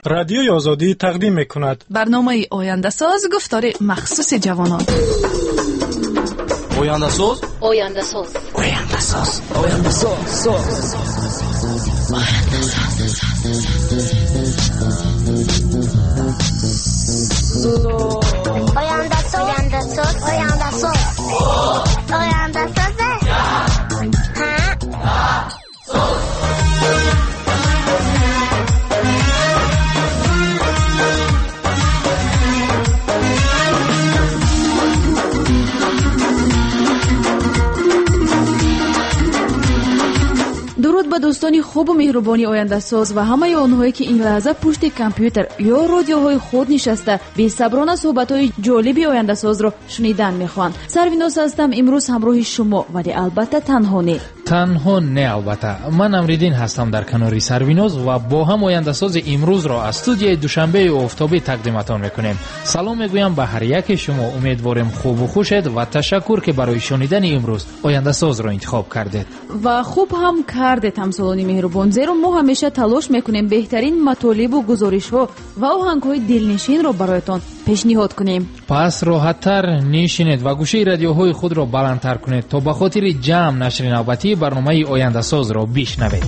رادیوی آزادی تقدیم می‌کند. برنامه آینده ساز گفتار مخصوص جوانان. آینده ساز. آینده ساز. آینده ساز. آینده ساز. آینده ساز. آینده ساز. آینده ساز. آینده ساز. درود به دوستانی خوب و مهربانی آینده ساز و همه آنهایی که این لحظه پشت کامپیوتر یا رادیوهای خود نشسته بی‌صبرانه صحبت‌های جالبی آینده ساز را شنیدن می‌خواهند. سرویناس هستم، امروز همراه شما، ولی البته تنها نه البته من امریدین هستم در کناری سرویناز و با هم آینده ساز امروز را از استودیوی دوشنبه آفتابی تقدیمتان میکنیم. سلام میگویم به هر یک شما، امیدوارم خوب و خوشید و تشکر که برای شنیدن امروز آینده ساز را انتخاب کردید و خوب هم کردید همسالانی مهربان، زیرا ما همیشه تلاش میکنیم بهترین مطالب و گزارش‌ها و آهنگ‌های دلنشین را برایتان پیشنهاد کنیم. پس راحت‌تر نشینید و گوشه رادیوهای خود را بلندتر کنید تا به خاطر جمع نشر نوبتی برنامه آینده ساز را بشنوید.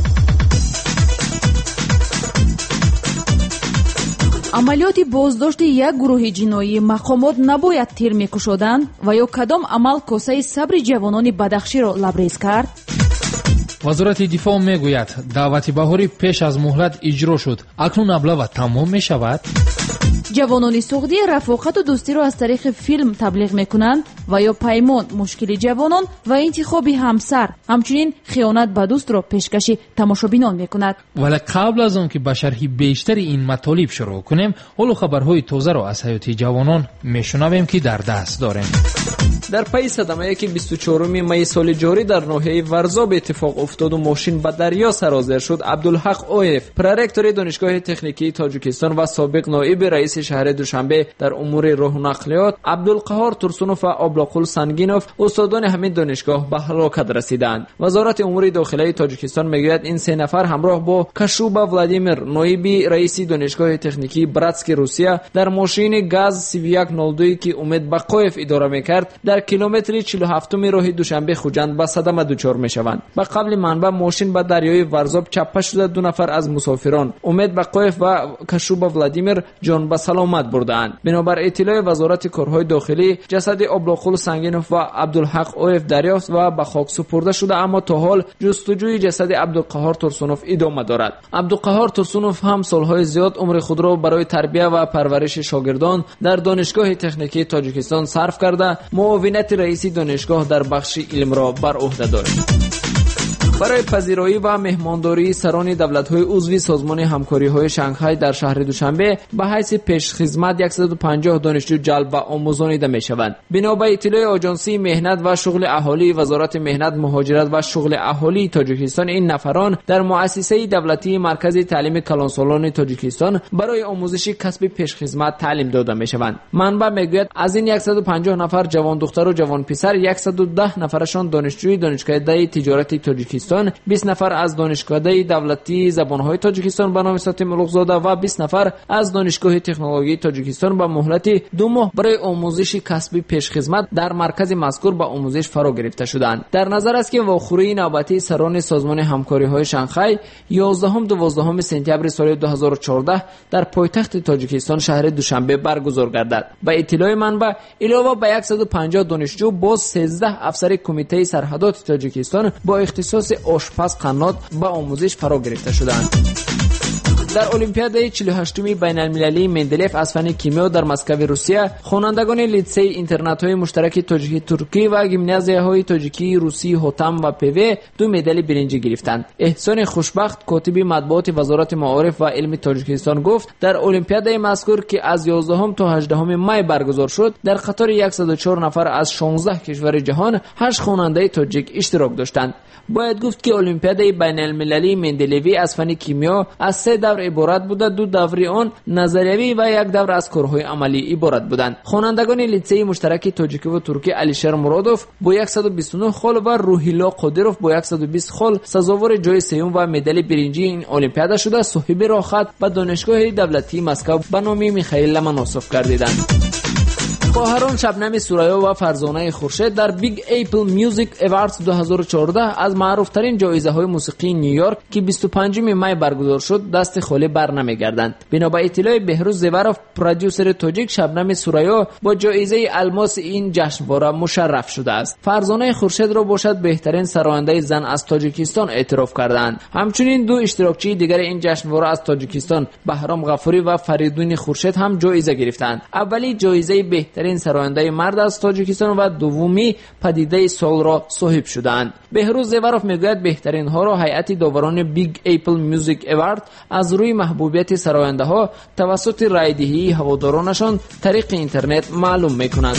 عملیات بازداشت یک گروه جنایی مقامات نباید تیر می‌کشودند و یا کدام عمل کاسه صبر جوانان بدخشی را لبریز کرد؟ وزارت دفاع میگوید دعوت بهاری پیش از مهلت اجرا شد، اکنون ابلاغ تمام میشود. جوانان سعودی رفاقت و دوستی را از طریق فیلم تبلیغ میکنند و یا پیمان مشکل جوانان و انتخاب همسر، همچنین خیانت به دوست را پیشکشی تماشابینان میکند. ولی قبل از آن که به شرح بیشتر این مطالب شروع کنیم، حالا خبرهای تازه را از حیات جوانان میشنویم که در دست داریم. در پی صدمه‌ای که 24 می سال جاری در ناحیه ورزاب اتفاق افتاد و ماشین به دریا سرازیر شد، عبدالحق اویف، پرورکتور دانشگاه تکنیکی تاجیکستان و سابق نایب رئیس شهر دوشنبه در امور راه و نقلیات، عبدالقهار ترسونوف و آبلاقول سنگینوف، استادان همین دانشگاه به هلاکت رسیدند. وزارت امور داخلی تاجیکستان میگوید این سه نفر همراه با کشوبا ولادیمیر، نایب رئیس دانشگاه تکنیکی براتسک روسیه، در ماشین گاز CV102 که امید بقایف اداره میکرد در کیلومتر 47 راه دوشنبه خوجند به صدمه دچار میشوند. به قبل منبع ماشین به دریای ورزاب چپه شده، دو نفر از مسافران امید بقایف و کشوبا ولادیمیر جان به سلامت بردند. بنابر اطلاع وزارت کارهای داخلی، جسد آبلاقول سنگینوف و عبدالحق اویف دریافت و به خاک سپرده شده، اما تا حال جستجوی جسد عبدالقهار ترسونوف ادامه دارد. عبدالقهار ترسونوف هم سالهای زیاد عمر خود را برای تربیت و پرورش شاگردان در دانشگاه تکنیکی تاجیکستان صرف کرده، معاونت رئیس دانشگاه در بخش علم را بر عهده دارد. برای پذیرایی و مهمانداری سران دولت‌های عضو سازمان همکاری‌های شانگهای در شهر دوشنبه به حیث پیشخدمت 150 دانشجو جلب و آموزانیده می‌شوند. بنا به اطلاع آژانسی مهنت و شغل اهالی وزارت مهنت، مهاجرت و شغل اهالی تاجیکستان، این نفران در مؤسسه دولتی مرکز تعلیم کلانسالان تاجیکستان برای آموزش کسب پیشخدمت تعلیم داده می‌شوند. منبع میگوید از این 150 نفر جوان دختر و جوان پسر، 110 نفرشان دانشجوی دانشگاه تجارت تاجیکستان، 20 نفر از دانشگاه دولتی زبانهای تاجیکستان به نام ساتم الغزاده و 20 نفر از دانشگاه تکنولوژی تاجیکستان به مهلت 2 ماه برای آموزش کسبی پیشخدمت در مرکز مذکور به آموزش فرا گرفته شدند. در نظر است که واخوری نوبتی سران سازمان همکاری‌های شانگهای 11-12 سپتامبر سال 2014 در پایتخت تاجیکستان شهر دوشنبه برگزار گردد. به اطلاع منبع علاوه بر 150 دانشجو، باز 13 افسر کمیته سرحدات تاجیکستان با اختصاص آشپز قنات با آموزش فرا گرفته شدند. در المپیاد 48 بین المللی مندلیف از فن کیمیا در مسکو روسیه، خوانندگان لیتسه اینترنت‌های مشترک تاجیکی ترکی و گیمنازیاهای تاجیکی روسی هوتم و پو 2 مدال برنجی گرفتند. احسان خوشبخت، کاتب مطبوعات وزارت معارف و علم تاجیکستان، گفت در المپیاد مذکور که از 11 تا 18 می برگزار شد، در قطار 104 نفر از 16 کشور جهان 8 خواننده تاجیک اشتراک داشتند. باید گفت که المپیاد بین المللی مندلیفی از فن کیمیا از 3 دور عبارت بوده، 2 دوره آن نظریوی و 1 دوره از کارهای عملی عبارت بودند. خوانندگان لیسه مشترک تاجیکی و ترکی علیشر مرادوف با 129 خال و روحیلا قادروف با 120 خال سزاوار جای سوم و مدال برنجی این المپیاد شده. صاحب راحت و دانشگاه دولتی مسکو به نام میخائیل لمنوسوف گردیدند. خواهران شبنم سوریا و فرزانه خورشید در بیگ اپل میوزیک اواردز 2014 از معروفترین جایزه‌های موسیقی نیویورک که 25 می برگزار شد دست خالی بر نمیگردند. بنا به اطلاع بهروز زیوروف پرودیوسر تاجیک، شبنم سوریا با جایزه الماس این جشنواره مشرف شده است. فرزانه خورشید را باشد بهترین سراینده زن از تاجیکستان اعتراف کردند. همچنین 2 اشتراکچی دیگر این جشنواره از تاجیکستان، بهرام غفوری و فریدون خورشید هم جایزه گرفتند. اولی جایزه بهترین سراینده مرد از تاجیکستان و دومی پدیده سال را صاحب شدند. بهروز زیوروف میگوید بهترین ها را هیئت داوران بیگ اپل میوزیک اوارد از روی محبوبیت سراینده ها توسط رایدهی هوادارانشان طریق اینترنت معلوم میکنند.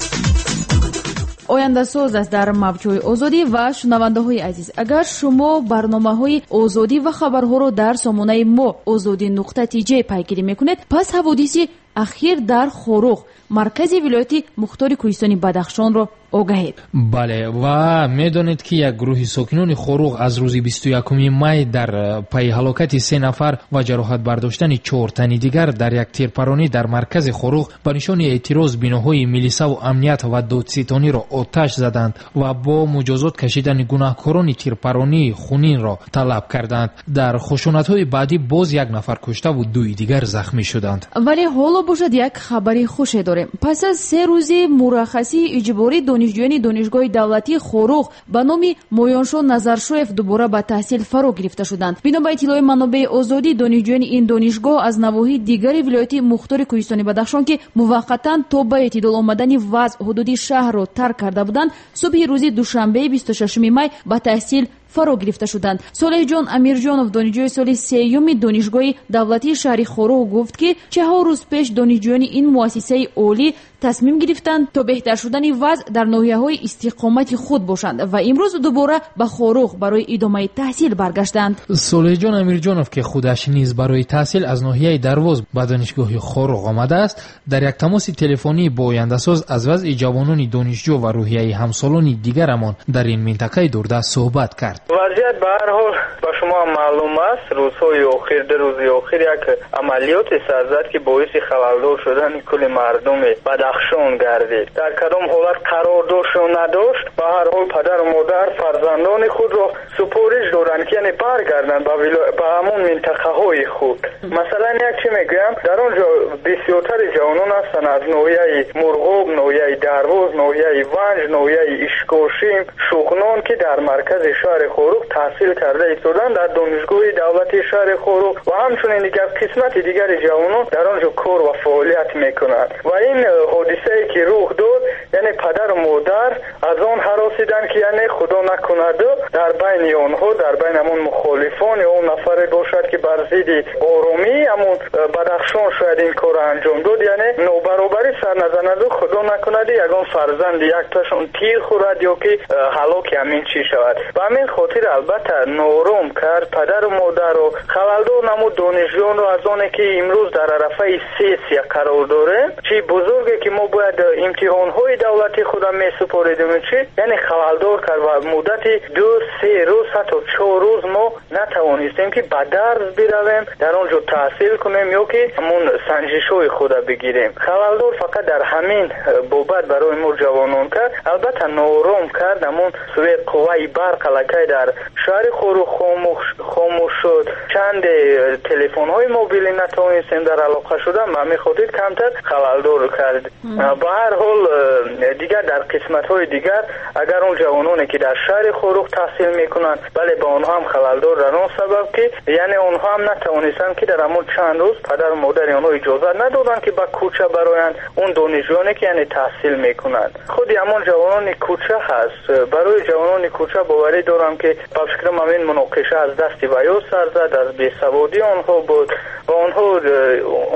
ояндасоз аст дар мавҷҳои озодӣ ва шунавандаҳои азиз, агар шумо барномаҳои озодӣ ва хабарҳоро дар сомонаи мо озодӣ.tj пайгирӣ мекунед, пас ҳаводиси ахир дар хорух, маркази вилояти мухтори кӯҳистони Бадахшонро огаҳед. бале, ва медонед ки як гурӯҳи сокинони хорух аз рӯзи 21 май дар пайи ҳалокати 3 нафар ва ҷароҳат бардоштани 4 тани дигар дар як тирпаронӣ дар маркази хорух ба нишони эътироз биноҳои милисаву амният ва додситониро оташ заданд ва бо муҷозот кашидани гунаҳкорони тирпаронии хунинро талаб карданд. дар хушунатҳои баъдӣ боз 1 нафар куштаву 2 дигар захмӣ шуданд. вале ҳоло бошад як хабари хуше дорем. пас аз 3 рӯзи мураххасии иҷборӣ донишҷӯёни донишгоҳи давлатии хорух ба номи моёншо назаршоев дубора ба таҳсил фаро гирифта шуданд. бино ба иттилои манобеи озодӣ, донишҷӯёни ин донишгоҳ аз навоҳии дигари вилояти мухтори кӯҳистони Бадахшон ки муваққатан то ба эътидол омадани вазъ ҳудуди шаҳрро тарк карда буданд, субҳи рӯзи душанбеи 26 май ба таҳсил фаро гирифта шуданд. Солеҳҷон Амирҷонов, донишҷӯи соли 3-юми донишгоҳи давлатии шаҳри Хорух гуфт ки 4 рӯз пеш донишҷӯёни ин муассисаи олӣ тасмим гирифтанд то беҳтар шудани вазъ дар ноҳияҳои истиқомати худ бошанд ва имрӯз дубора ба Хорух барои идомаи таҳсил баргаштанд. Солеҳҷон Амирҷонов ки худаш низ барои таҳсил аз ноҳияи Дарвоз ба донишгоҳи Хорух омадааст, дар як тамоси телефонӣ бо ояндасоз аз вазъи ҷавонони донишҷӯ ва рӯҳияи ҳамсолони дигарамон дар ин минтақаи дурдаст суҳбат кард. вазъият ба ҳар ҳол ба шумо маълум аст. рӯзҳои охир, 2 рӯзи охир як амалиёте сар зад ки боиси халалдор шудани кули мардуми Бадахшон гардид. дар кадом ҳолат қарор дошт ё надошт, ба ҳар ҳол падару модар фарзандони худро супориш доданд ки яъне баргарданд ба ҳамон минтақаҳои худ. масалан як чӣ мегӯям, дар он ҷо бисёртари ҷавонон ҳастанд аз ноҳияи Мурғоб, ноҳияи Дарвоз, ноҳияи Ванҷ, ноҳияи Ишкошим, Шуғнон ки дар маркази шаҳри Хорух таҳсил карда истоданд дар донишгоҳи давлати шаҳри Хорух ва ҳамчунин дигар қисмати дигари ҷавонон дар он ҷо кор ва фаъолият мекунанд. ва ин ҳодисае ки рух дод, яъне падару модар аз он ҳаросиданд ки яъне худо накунаду дар байни онҳо, дар байни ҳамон мухолифон ё он нафаре бошад ки бар зидди оромӣ ҳамон Бадахшон шояд ин корро анҷом дод, яъне нобаробарӣ сар назанаду худо накунаду ягон фарзанди якташон тир хӯрад ё ки ҳалоки ҳамин чӣ шавад. ба ҳамин хотир албатта нором кард падару модарро, халалдор намуд донишҷӯёнро аз оне ки имрӯз дар арафаи сессия қарор дорем, чӣ бузурге ки мо бояд имтиҳонҳои давлати худам месупоридим, чӣ яъне халалдор кард ва муддати 2-3 рӯз ҳатто 4 рӯз мо натавонистем ки ба дарс биравем, дар он ҷо таҳсил кунем ё ки ҳамон санҷишҳои худа бигирем. халалдор фақат дар ҳамин бобат барои мо ҷавонон кард, албатта нором кард. ҳамон сӯи қувваи барқ аллакай дар шаҳри Хорух хомӯш шуд. чанде телефонҳои мобилӣ натавонистем дар алоқа шудан, ба ҳамин хотир камтар халалдор кард. ба ҳар ҳол дигар дар қисматҳои дигар агар он ҷавононе ки дар шаҳри Хорух таҳсил мекунанд, бале ба онҳо ҳам халалдор дар он сабаб ки яъне онҳо ҳам натавонистанд ки дар ҳамон чанд рӯз падару модари онҳо иҷозат надоданд ки ба кӯча бароянд он донишҷӯёне ки яъне таҳсил мекунанд. худи ҳамон ҷавонони кӯча ҳаст. барои ҷавонони кӯча боварӣ дорам ки ба фикрам ҳамин муноқиша аз дасти ваё сар зад, аз бесаводӣ онҳо буд ва онҳо он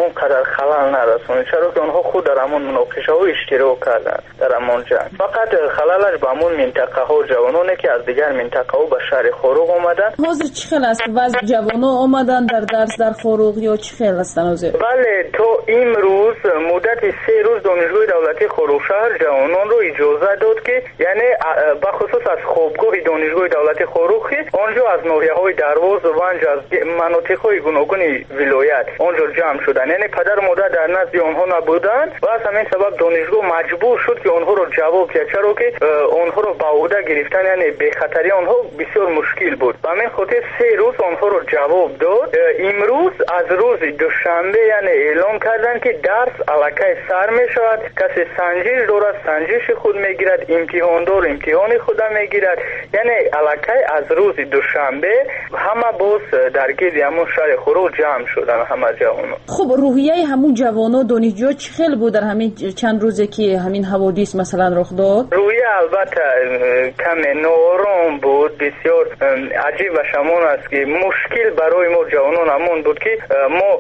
اون قدر خلل نرسونه، چرا که آنها خود در همون مناقشه ها اشتراک کردن در همون جنگ. فقط خللش به همون منطقه ها جوانانی که از دیگر منطقه ها به شهر خوروغ آمدن. حاضر چی خیلی است وضع جوانان آمدن در درس در خوروغ یا چی خیلی است حاضر؟ بله، تا امروز مدت 3 روز دانشگاه دولتی خوروغ شهر جوانان رو اجازه داد که یعنی بخصوص از خوابگاه دانشگاه دولتی خوروغ آنجا از ناحیه‌های درواز و ونج از مناطق‌های گوناگون ولایت آنجا جمع شدن، یعنی پدر و مادر در نزد آنها نبودند و از همین سبب دانشگاه مجبور شد که آنها رو جواب دهد، چرا که آنها رو به عهده گرفتن یعنی به خطری آنها بسیار مشکل بود. به همین خاطر 3 روز آنها رو جواب داد. امروز از روز دوشنبه یعنی اعلام کردن که درس الکی سر می شود، کسی سنجش دارد سنجش خود میگیرد، امتحان دار امتحان خود میگیرد، یعنی الکی از روز دوشنبه همه باز درگیر همون شهر خوروغ جمع شدن همه جوانان. خب روحیه همون جوانان دانشجو چه خیلی بود در همین چند روزی که همین حوادث مثلا رخ داد؟ روحیه البته کم نارام بود، بسیار عجیب و شمان است که مشکل برای ما جوانان همون بود که ما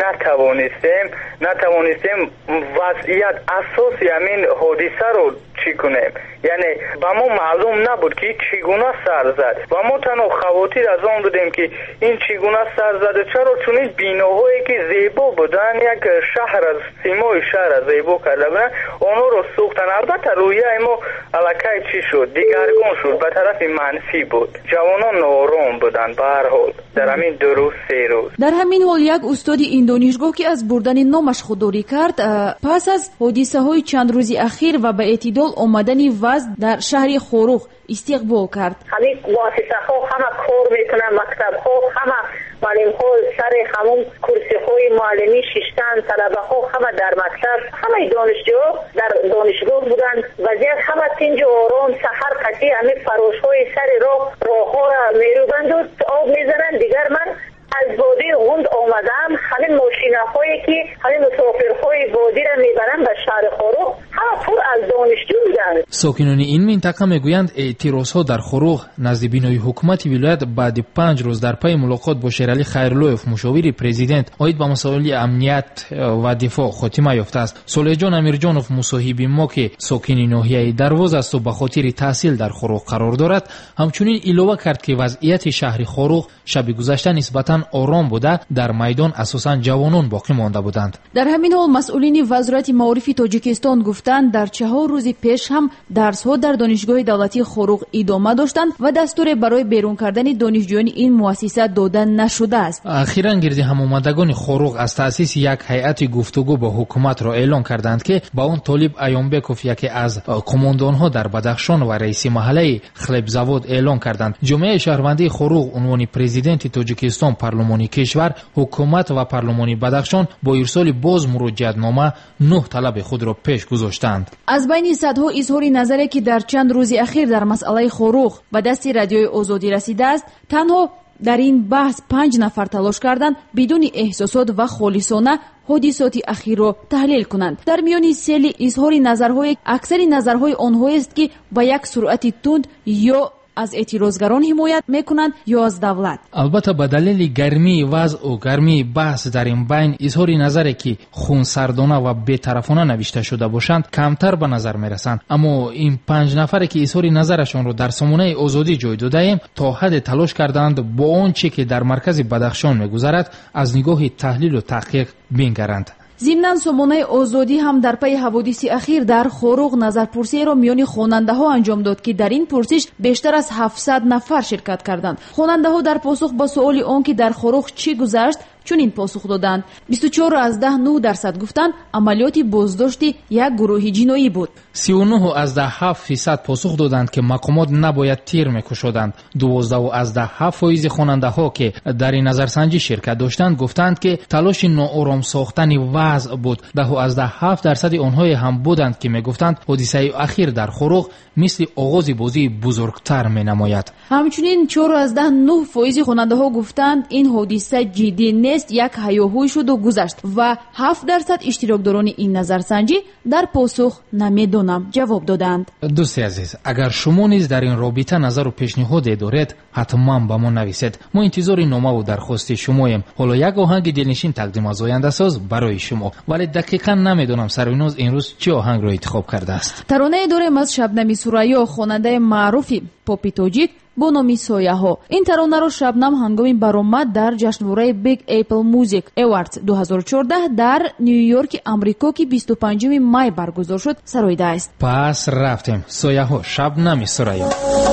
نتوانستیم وضعیت اساسی همین حادثه رو چی کنیم، یعنی به ما معلوم نبود که چگونه سر زد و ما تنها خواطر از آن بودیم که این چگونه سر زده، چرا چون این بیناهایی که زیبا بودن یک شهر از سیمای شهر زیبا کرده بودن آنها رو سوختن. البته رویه ما الکی چی شد دیگرگون شد، به طرف منفی بود، جوانان نارام بودن به هر حال در همین 2 روز 3 روز. در همین حال یک استاد این دانشگاه که از بردن نامش خودداری کرد پس از حادثه های چند روزی اخیر و به اعتدال آمدن وضع در شهر خوروغ استقبال کرد. همین مؤسسه ها همه کار میکنن، مکتب ها همه معلم ها سر همون کرسی های معلمی ششتن، طلبه ها همه در مکتب، همه دانشجو در دانشگاه بودن. وضعیت همه تنج آرام سحر قطعی همین فراش های سر راه ها را میروبند و آب میزنن. دیگر من از وادی غوند آمدم، همین ماشینه هایی که همین مسافرهای وادی را میبرن به شهر خوروغ همه پر از دانشجو بودند. ساکنان این منطقه میگویند اعتراضها در خوروغ نزد بینای حکومت ولایت بعد 5 روز در پی ملاقات با شیرعلی خیرلویف مشاور پرزیدنت عاید به مسائل امنیت و دفاع خاتمه یافته است. صالح جان امیرجانوف مصاحب ما که ساکن ناحیه درواز است و به خاطر تحصیل در خوروغ قرار دارد همچنین علاوه کرد که وضعیت شهر خوروغ شب گذشته نسبتاً آرام بوده، در میدان اساساً جوانان باقی مانده بودند. در همین حال مسئولین وزارت معارف تاجیکستان گفتند در 4 روز پیش هم درس‌ها در دانشگاه دولتی خوروغ ادامه داشتند و دستور برای بیرون کردن دانشجویان این مؤسسه داده نشده است. اخیراً گرد هم‌آمدگان خوروغ از تأسیس یک هیئت گفتگو با حکومت را اعلان کردند که با اون طالب ایامبکوف یکی از کماندان‌ها در بدخشان و رئیس محله خلبزواد اعلان کردند جمعیت شهروندی خوروغ عنوان پرزیدنت تاجیکستان پارلمانی کشور حکومت و پارلمانی بدخشان با ارسال باز مراجعتنامه 9 طلب خود را پیش گذاشتند. از بین صدها اظهار نظری که در چند روز اخیر در مسئله خوروغ به دست رادیوی آزادی رسیده است، تنها در این بحث 5 نفر تلاش کردند بدون احساسات و خالصانه حادثات اخیر را تحلیل کنند. در میان سیل اظهار نظرهای اکثر نظرهای آنها است که با یک سرعت تند یا از اعتراضگران حمایت میکنند یا از دولت. البته به دلیل گرمی وضع و گرمی بحث در این بین اظهار نظری که خونسردانه و بی‌طرفانه نوشته شده باشند کمتر به نظر میرسند، اما این 5 نفر که اظهار نظرشان را در سامانه آزادی جای داده ایم تا حد تلاش کردند با آنچه که در مرکز بدخشان میگذرد از نگاه تحلیل و تحقیق بنگرند. ضمناً سامانه آزادی هم در پی حوادث اخیر در خوروغ نظرپرسی را میان خواننده ها انجام داد که در این پرسش بیشتر از 700 نفر شرکت کردند. خواننده ها در پاسخ به سؤال آن که در خوروغ چی گذشت چنین پاسخ دادند. 24 از 10 9% گفتند عملیات بازداشت یک گروه جنایی بود. 39 از 10% پاسخ دادند که مقامات نباید تیر میکشودند. 12 از 10% خواننده ها که در این نظرسنجی شرکت داشتند گفتند که تلاش ناآرام ساختن وضع بود. 10 از 10% آنها هم بودند که میگفتند حادثه اخیر در خوروغ مثل آغاز بازی بزرگتر مینماید. همچنین 4 از 10 9% خواننده ها گفتند این حادثه جدی нест як ҳаёҳӯй шуду гузашт ва 7% иштирокдорони ин назарсанҷӣ дар посух намедонам ҷавоб доданд. дӯсти азиз, агар шумо низ дар ин робита назару пешниҳоде доред, ҳатман ба мо нависед. мо интизори номаву дархости шумоем. ҳоло як оҳанги делнишин тақдим аз ояндасоз барои шумо, вале дақиқан намедонам Сарвиноз имрӯз чӣ оҳангро интихоб кардааст. таронае дорем аз Шабнами Сурайё, хонандаи маъруфи попи тоҷик бо номи Сояҳо. Ин таронаро Шабнам ҳангоми баромад дар ҷашнвораи Big Apple Music Awards 2014 дар Нью-Йорки Амрико ки 25 май баргузор шуд сароидааст. пас рафтем. Сояҳо, Шабнами Сурайё.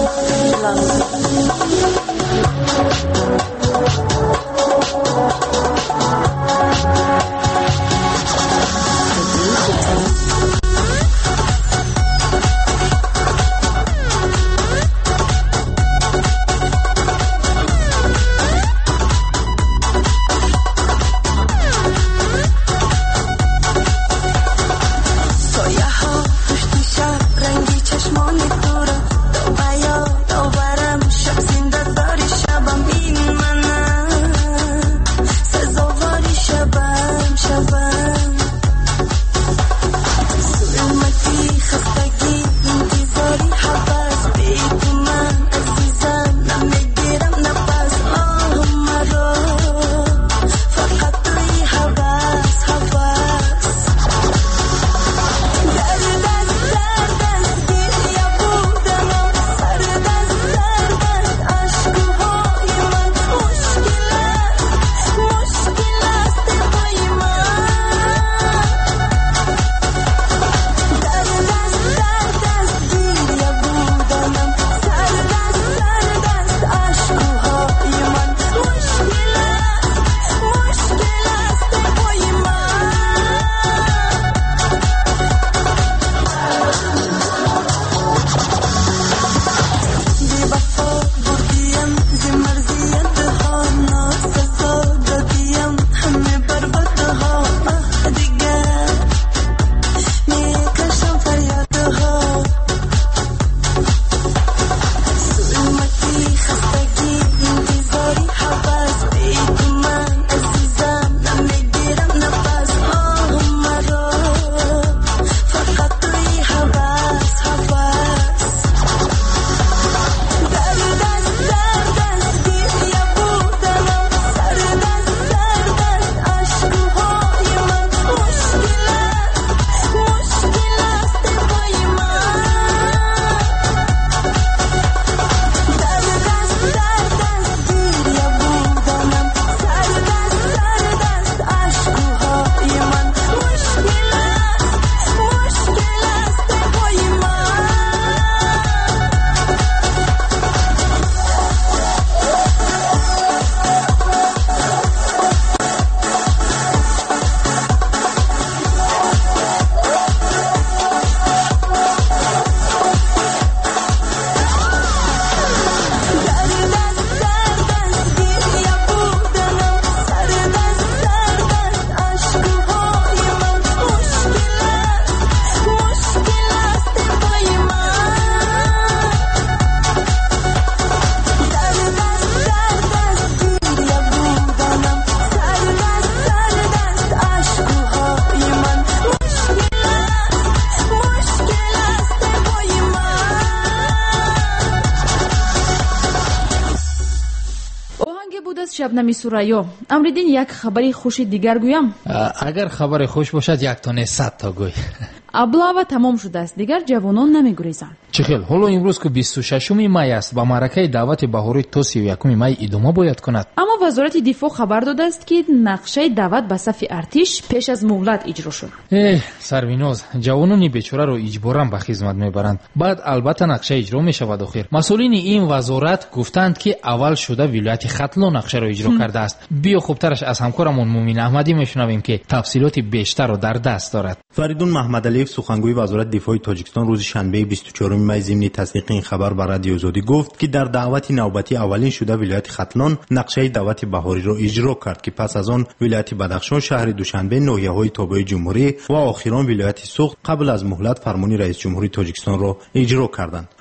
Шабнами Сурайё, амридин як хабари хуши дигар гӯям. Агар хабари хуш бошад, як тone 100 та гӯй. Аблава тамом шудааст, дигар ҷавонон намегурезанд. Чӣ хел, ҳоло имрӯз ку 26 май аст, ба маъракаи даъвати баҳорӣ то 31 май идома бояд кунад. Аммо вазорати дифоъ хабар додааст ки нақшаи даъват ба сафи артиш пеш аз муҳлат иҷро шуд. Сарвиноз, ҷавонони бечораро иҷборан ба хизмат мебаранд. Баъд албатта нақша иҷро мешавад охир. Масъулини ин вазорат гуфтанд ки аввал шуда вилояти Хатлон нақшаро иҷро кардааст. Биё хубтараш аз ҳамкорамон Мумин Аҳмадӣ мешунавем ки тафсилоти бештарро дар даст дорад. Фаридун Маҳмадалиев, сухангӯи вазорати дифоъи Тоҷикистон, рӯзи шанбеи 24 май зимни тасдиқи ин хабар ба Радиои Озодӣ гуфт ки дар даъвати навбатӣ аввалин шуда вилояти Хатлон нақшаи даъвати баҳориро иҷро кард ки пас аз он вилояти Бадахшон, шаҳри Душанбе, ноҳияҳои тобеи ҷумҳурӣ ва охирон вилояти Суғд қабл аз муҳлат фармони раис ҷумҳури Тоҷикистонро иҷро карданд.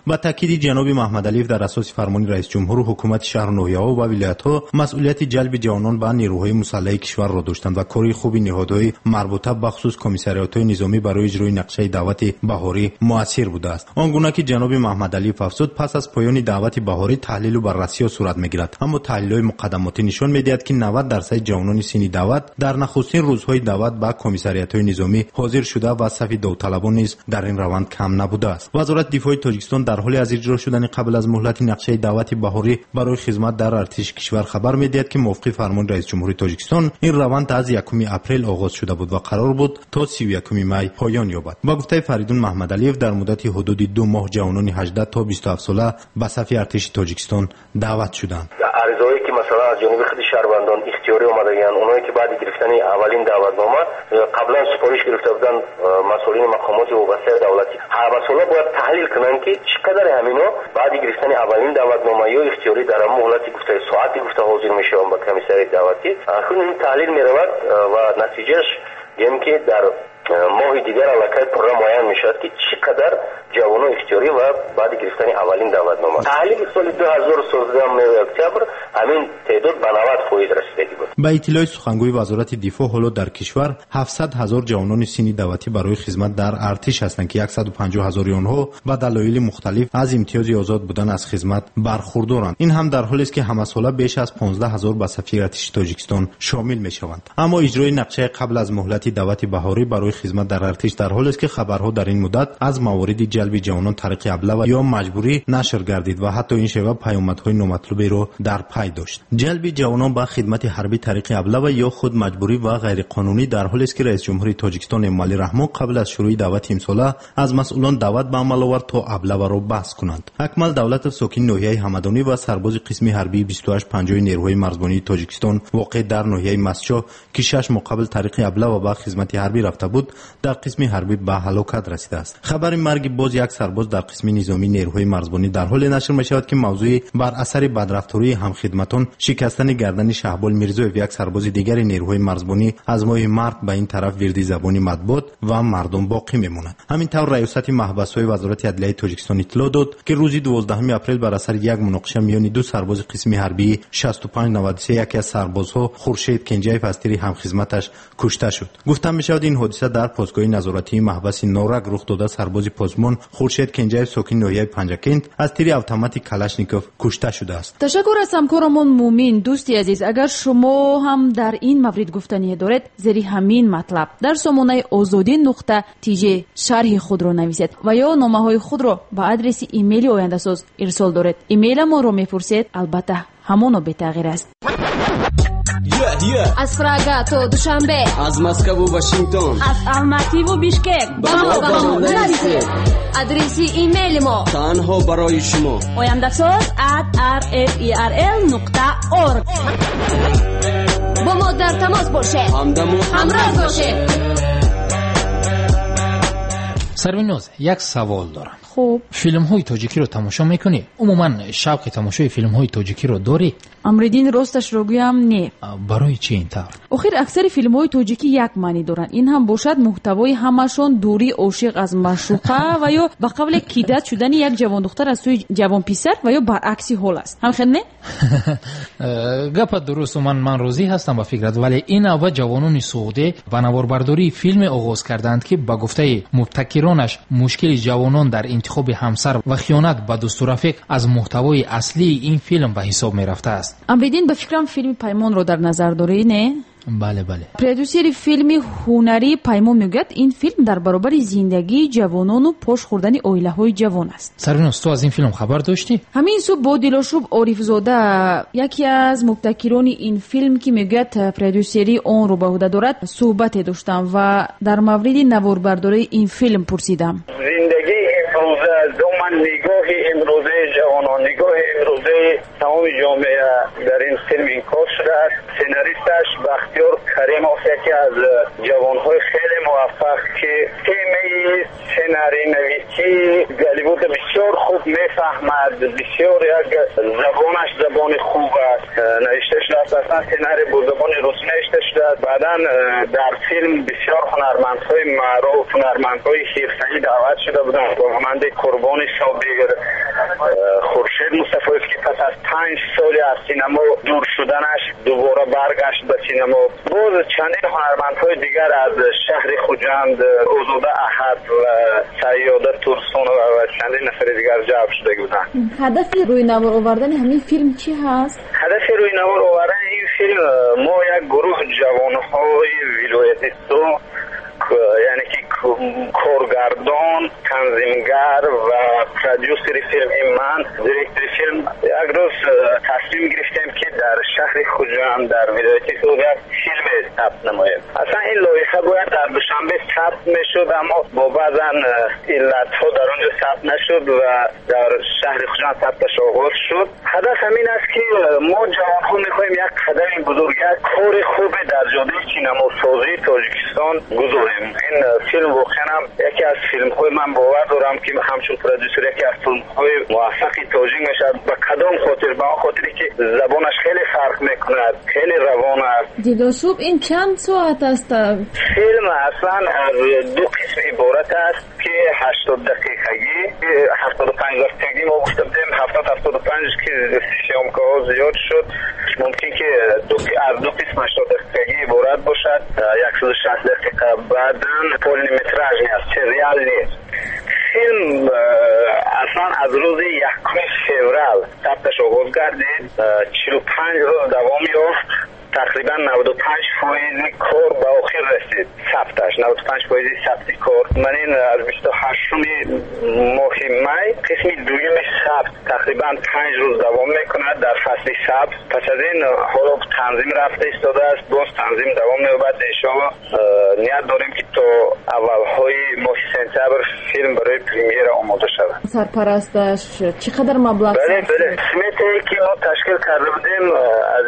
با تاکید جناب محمد علیف در اساس فرمان رئیس جمهور حکومت شهر نوحه‌ها و ولایت‌ها مسئولیت جلب جوانان و نیروهای مسلح کشور را داشتند و کاری خوبی نهادهای مربوطه به خصوص کمیسریات‌های نظامی برای اجرای نقشه دعوت بهاری موثر بوده است. آنگونه که جناب محمد علیف افزود پس از پایان دعوت بهاری تحلیل و بررسی صورت می‌گیرد، اما تحلیل‌های مقدماتی نشان می‌دهد که 90% جوانان سین دعوت در نخستین روزهای دعوت به کمیسریات‌های نظامی حاضر شده و صف داوطلبان نیز در این روند کم نبوده است. وزارت دفاع تاجیکستان در حال از اجرا شدن قبل از مهلت نقشه دعوت بهاری برای خدمت در ارتش کشور خبر می‌دهد که موافق فرمان رئیس جمهور تاجیکستان این روند از 1 اپریل آغاز شده بود و قرار بود تا 31 می پایان یابد. با گفته فریدون محمد علیف در مدت حدود 2 ماه جوانان 18 تا 27 ساله به صف ارتش تاجیکستان دعوت شدند. عرضه‌ای که مثلا از جانب خود شهروندان اختیاری اومدن، اونایی که بعد گرفتن اولین دعوتنامه قبلا سفارش گرفته بودن مسئولین مقامات وابسته دولتی، مسئولا باید تحلیل کنن که چقدر همینا بعد گرفتن اولین دعوتنامه یا اختیاری در مهلت گفته ساعتی گفته حاضر میشن به کمیسری دعوتی. خود این تحلیل میرود و نتیجهش یعنی که در ماه دیگر علاقه پروگرام معین میشد که چقدر جوانان اختیاری و بعد گرفتن اولین دعوتنامه. تحلیل سال 2013 اکتبر همین تعداد به 90% رسیدگی بود. با اطلاع سخنگوی وزارت دفاع حالا در کشور 700,000 جوانان سینی دعوتی برای خدمت در ارتش هستند که 150,000 آنها به دلایل مختلف از امتیاز آزاد بودن از خدمت برخوردارند. این هم در حالی است که همساله بیش از 15,000 به صف ارتش تاجیکستان شامل میشوند. اما اجرای نقشه قبل از مهلت دعوت بهاری برای خدمت در ارتش در حالی است که خبرها در این مدت از موارد جلب جوانان طریق ابله یا مجبوری نشر گردید و حتی این شیوه پیامدهای نامطلوبی را در پی داشت. جلب جوانان به خدمت حربی طریق ابله یا خود مجبوری و غیر قانونی در حالی است که رئیس جمهور تاجیکستان امالی رحمان قبل از شروع دعوت امساله از مسئولان دعوت به عمل آورد تا ابله را بحث کنند. اکمل دولت ساکن ناحیه همدانی و سرباز قسم حربی 2850 نیروهای مرزبانی تاجیکستان واقع در ناحیه مسجد که 6 ماه قبل طریق ابله و به خدمت حربی رفته بود در قسم حربی به هلاکت رسیده است. خبر مرگ باز یک سرباز در قسم نظامی نیروهای مرزبانی در حال نشر می شود که موضوع بر اثر بدرفتاری همخدمتان شکستن گردن شهبال میرزویف یک سرباز دیگر نیروهای مرزبانی از ماه مارس به این طرف وردی زبانی مطبوعات و مردم باقی میماند. همینطور ریاست محبس‌های وزارت عدلیه تاجیکستان اطلاع داد که روز 12 اپریل بر اثر یک مناقشه میان دو سرباز قسم حربی 6593 یکی از سربازها خورشید کنجایف از تیر همخدمتش کشته شد. گفتم می شود این حادثه در پاسگاه نظارتی محبس نورک رخ داده. سرباز پاسمان خورشید کنجایف ساکن ناحیه پنجکند از تیر اتوماتیک کلاشنیکوف کشته شده است. تشکر از همکارمون مومین. دوستی عزیز، اگر شما هم در این مورد گفتنی دارید زیر همین مطلب در سامانه azodi.tj شرح خود را نویسید و یا نامه های خود را به آدرس ایمیل آینده ساز ارسال دارید. ایمیل ما رو میپرسید، البته همونو به تغییر است. از پراگا تا دوشنبه، از مسکو و واشنگتن، از الماتی و بیشکک با ما نویسید. آدرس ایمیل ما تنها برای شما oyandasaz@rferl.org. با ما در تماس باشید، همراه باشید. سروینوز، یک سوال دارم. خوب، فیلم های تاجیکی رو تماشا میکنی؟ عموما شوق تماشای فیلم های تاجیکی رو داری؟ امریدین راستش رو بگم نه. برای چی اینطور؟ آخر اکثر فیلم های تاجیکی یک معنی دارن. این هم باشد محتوای همشون دوری عاشق از معشوقه و یا به قبل کیدت شدن یک جوان دختر از سوی جوان پسر و یا برعکسی حال است. هم خیلی نه؟ گپ درست. من راضی هستم با فکرت، ولی این نوبت جوانان سعودی و نواربرداری فیلم آغاز کردند که با گفته مبتکرانش مشکل جوانان در انتخاب همسر و خیانت به دوست و رفیق از محتوای اصلی این فیلم به حساب می رفته است. امریدین به فکرم فیلم پیمان رو در نظر داری نه؟ بله. پرودوسر فیلم هنری پیمان میگوید این فیلم در برابر زندگی جوانان و پاش خوردن عائله‌های جوان است. سرینوس، تو از این فیلم خبر داشتی؟ همین صبح با دلاشوب عارف زاده، یکی از مبتکران این فیلم که میگوید پرودوسری اون رو به عهده دارد، صحبت داشتم و در مورد نواربرداری این فیلم پرسیدم. زندگی امروزه دومن نگاه امروزه جوانان، نگاه امروزه تمام جامعه در این فیلم انعکاس شده است. سناریستش بختیار کریموف یکی از جوانهای خیلی موفق موفق که تیمه سناری نویسی گالیوود بسیار خوب میفهمد، بسیار یک زبانش زبان خوب است، نوشته شده است. اصلا سناری با زبان روس نوشته شده. بعدا در فیلم بسیار هنرمندهای معروف، هنرمندهای حرفه‌ای دعوت شده بودند. همانند قربان سابق، خورشید مصطفی که پس از 5 سال از سینما دور شدنش دوباره برگشت به سینما. باز چندین هنرمندهای دیگر از شهر خوجند، اوزوده احد و سیاده تورسون و چندین نفر دیگر جلب شده بودند. هدف روی نوار آوردن همین فیلم چی هست؟ هدف روی نوار آوردن این فیلم ما یک گروه جوانهای ولایت سو، یعنی که کارگردان، تنظیمگر و پرودیوسر فیلم من، دیرکتور فیلم، یک روز تصمیم گرفتیم که در شهر خوجند در ولایت سو یک فیلم ثبت نماییم. اصلا این لایحه باید در دوشنبه ثبت میشد، اما با بعضا علت‌ها در اونجا ثبت نشد و در شهر خوجند ثبتش آغاز شد. هدف همین است که ما جوان‌ها می‌خوایم یک قدم بزرگ، یک کار خوب در جاده سینما سازی تاجیکستان گذاریم. این فیلم واقعا یکی از فیلم‌های من باور دارم که همچون پرودیوسر یکی از فیلم‌های موفقی تاجیک میشد. به کدام خاطر؟ به خاطری که زبانش خیلی فرق میکند، خیلی روان است. دیدوسوب این چند ساعت است؟ فیلم اصلا از 2 قسم عبارت است که 80 دقیقگی، 75 دقیقگی ما گفتیم، 70-75 که سیامک‌ها زیاد شد. ممکن که از 2 قسم 80 دقیقگی عبارت باشد. 160 دقیقه بعدن پولنیمتراژ نیست، سریال نیست. فیلم اصلا از روز 1 فوریه ثبتش آغاز گردید، 45 روز دوام یافت. تقریبا 95% کار به آخر رسید. ثبتش 95% ثبت کار. من این از 28 ماه می قسم دوم ثبت تقریبا 5 روز دوام میکند در فصل ثبت. پس از این حالا تنظیم رفته ایستاده است، باز تنظیم دوام می‌یابد. انشاءالله نیت داریم که تا اولهای ماه سپتامبر فیلم برای پریمیر آماده شود. سرپرستش چقدر مبلغ؟ بله سمتی که ما تشکیل کرده بودیم از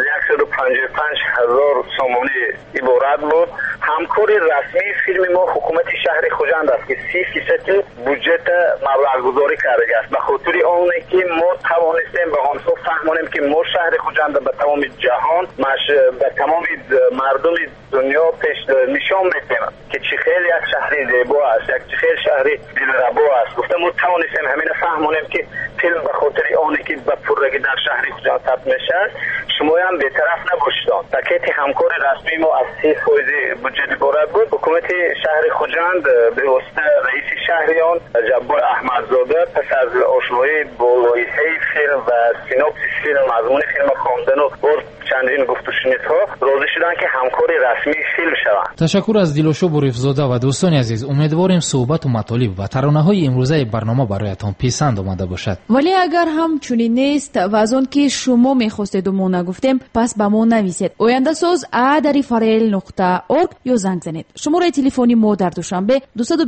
155,000 سومانی عبارت بود. همکاری رسمی فیلم ما حکومت شهر خوجند است که 30% بودجت مبلغ گذاری کرده است. به خاطر اونه که ما توانستیم به آنها فهمانیم که ما شهر خوجند به تمام جهان، به تمام مردم دنیا پیش نشان میدیم که چه خیلی یک شهری زیبا است، یک خیلی شهری دلربا است. گفتم ما توانستیم همین فهمانیم که فیلم به خاطر اونه که به پررگی در شهر خوجند ثبت میشه، شما هم به طرف نباشید. پاکت همکار رسمی ما از 30% بودجت عبارت بود. حکومت شهر خوجند به واسطه رئیس شهریان جبار احمدزاده پس از آشنایی با لایحه فیلم و سینوپسیس فیلم، مضمون فیلم خواندن و چندین گفت و شنیدها راضی شدن که همکار رسمی فیلم شوند. تشکر از دیلوشو بوریفزاده و دوستان عزیز. امیدواریم صحبت و مطالب و ترانه‌های امروزه برنامه برایتان پسند آمده باشد. ولی اگر هم چنین نیست و از آن که شما می‌خواستید و ما نگفتیم، پس به ما نویسید. آینده ساز @farel.org یا زنگ زنید. شماره تلفنی ما در دوشنبه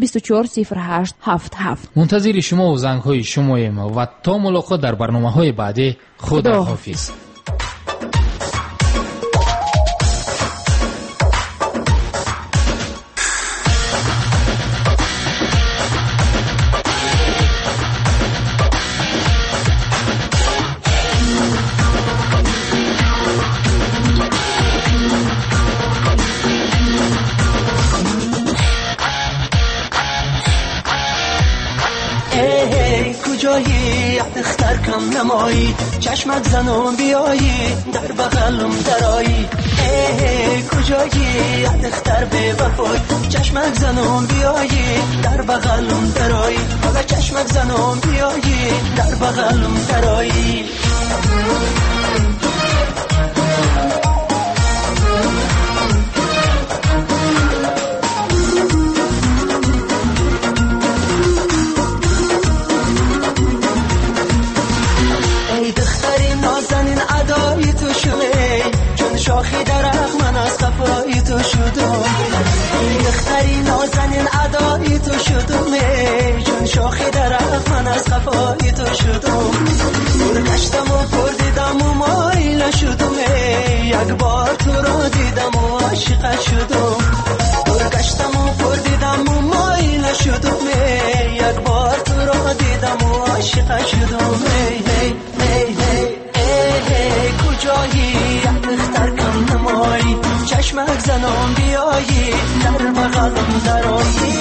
224-0877. منتظر شما و زنگ‌های شماییم و تا ملاقات در برنامه‌های بعدی. خداحافظ. کجایی دختر کم نمایی، چشمت زنم بیایی در بغلم درایی. کجایی دختر بی وفای، چشمت زنم بیایی در بغلم درایی. حالا چشمت زنم بیایی در بغلم درایی. شاخی درخت من از خفایی تو شدم، دختری نازنین ادایی تو شدم، چون شاخی درخت من از خفایی تو شدم. دور گشتم و پر دیدم و مایل شدم، یک بار تو را دیدم و عاشق شدم. دور گشتم و پر دیدم شدم هی هی هی هی هی کجایی اختر کم نمایی چشمک زنم بیایی در بغلم درایی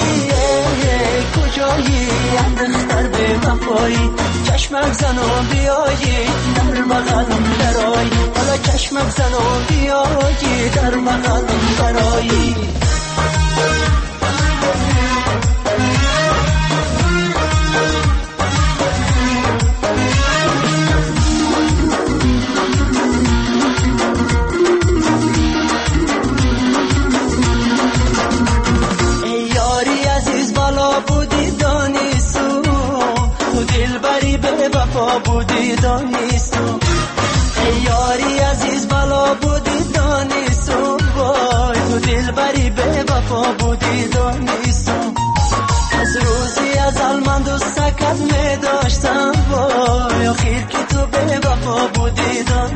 کجایی اختر به وفایی چشمک زنم بیایی در بغلم درایی حالا چشمک زنم بیایی در بغلم درایی بودی دانیستم ای یاری عزیز بالا بودی دانیستم وای تو دلبری به وفا بودی دانیستم از روزی ازل من دوستکت می داشتم وای آخیر که تو به وفا بودی دانیستم